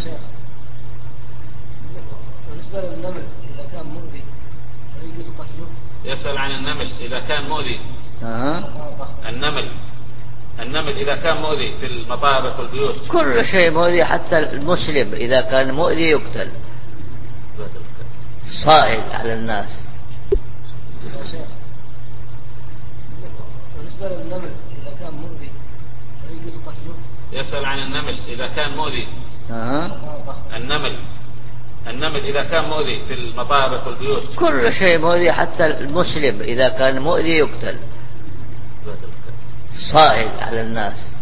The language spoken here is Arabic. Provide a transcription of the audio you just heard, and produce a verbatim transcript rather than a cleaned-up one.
شيخ، بالنسبة للنمل إذا كان مؤذي هل يجوز قتله؟ يسأل عن النمل إذا كان مؤذي. أه؟ النمل النمل إذا كان مؤذي في المطابخ والبيوت. كل شيء مؤذي، حتى المسلم إذا كان مؤذي يقتل. صائل على الناس. يا شيخ، بالنسبة للنمل إذا كان مؤذي هل يجوز قتله؟ يسأل عن النمل إذا كان مؤذي. أه؟ النمل النمل إذا كان مؤذي في المطابخ والبيوت. كل شيء مؤذي، حتى المسلم إذا كان مؤذي يقتل. صائل على الناس.